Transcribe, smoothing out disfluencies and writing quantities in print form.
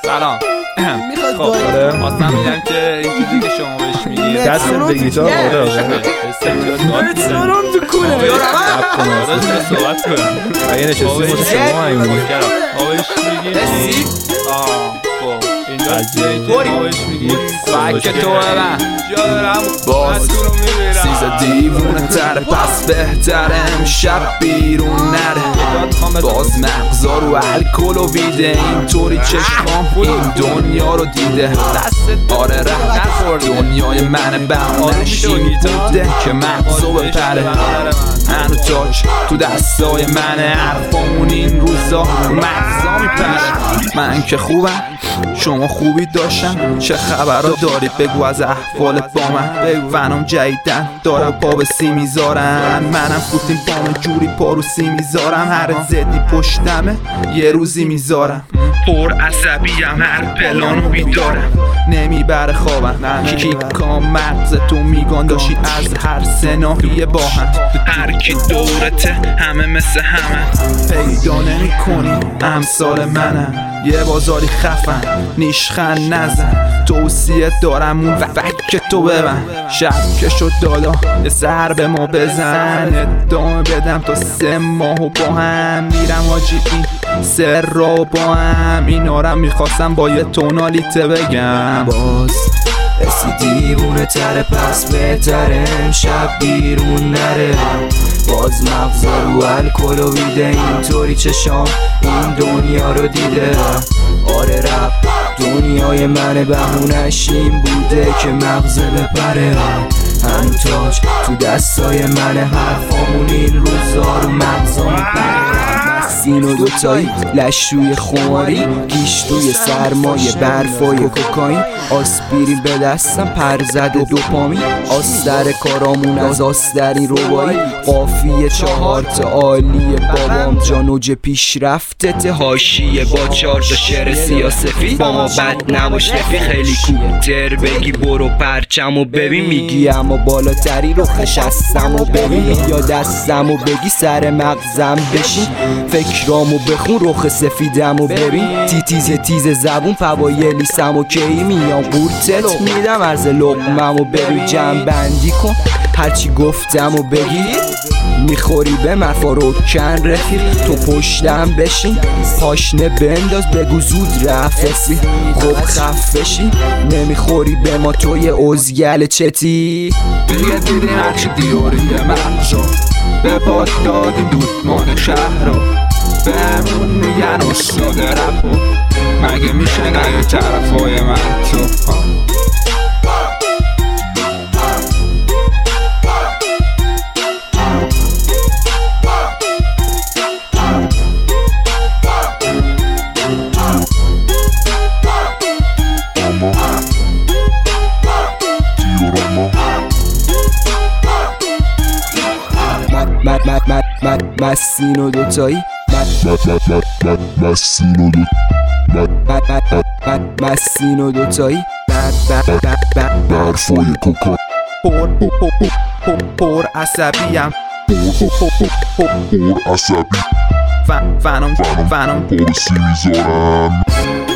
سلام. میخواد خب اصلا میگم که این چیزی که شما بهش میگید دستم به گیتار سلام تو کنه صحبت کنم اگه نشستیم واسه شما همین بود ما بهش میگید خب اینجا ما بهش میگید فکر تو من باز سیزا دیوونه تره پس بهتره امشب بیرون نره باز مغزا رو الکل و ویده اینطوری چشمام این دنیا رو دیده آره رفت نخورد دنیای من بهانش این بوده که مغزو بپره هنو تاج تو دستای منه حرفامون این روزا رو مغزا میپره من که خوبم شما خوبی داشتم چه خبرها دارید بگو از احوالت با من بگو ونام جدیدن دارم پا به سی میذارم منم فوتیم پام جوری پا رو سی میذارم هر زدی پشتمه یه روزی میذارم پر عصبیم هر پلانو بیدارم نمیبره خوابم کیکام مغز تو میگان داشی از هر سناحیه با هم هر کی دورته همه مثل همه پیدا نمی کنی امثال منم یه بازاری خفن نیشخن نزن توصیه دارم اون فکر تو ببن شب که شد دادا یه سر به ما بزن ادامه بدم تا 3 ماهو با هم میرم حاجی این سر را با هم اینا رو میخواستم با یه تونالیته بگم باز اسی دیوونه تره پس بهتره امشب بیرون نره باز مغزا رو الکل و ویده اینطوری چشام این دنیا رو دیده آره رب دنیای من بهونش این بوده که مغزه بپره هنو تاج تو دستای من حرفامون این روزا رو مغزا میپره سین و دوتایی لش روی خماری گیش توی سرمایه برفای کوکائین آسپیرین به دستم پرزد دوپامین آستر کارامون از آستری روایی قافیه 4 تا عالیه بابام جان اوج پیشرفتت حاشیه با 4 تا شعر سیاسفید با ما بد نباش رفیق خیلی کوتر بگی برو پرچمو ببین میگی اما بالاتری رو خشستمو ببین یا دستمو بگی سر مغزم بشین فکرامو بخون رخ سفیدمو ببین تیز زبون فوایلیسمو کی میام قورتت میدم عرض لقممو ببین جمع بندی کن هرچی گفتمو بگی میخوری به مفاروکن رفیق تو پشتم بشین پاشنه بنداز بگو زود رفسی خب خفشی نمیخوری به ما توی ازگل چتی دیگه دیدیم هرچی دیوریده مغزو به باد دادیم دودمان شهر رو بهمون میگن استاد رپو مگه میشه نگه طرفای من تو مسین و دوتایی مسین و دوتایی برفای کوکا پر عصبیم پر عصبی فنم پا به سی میذارم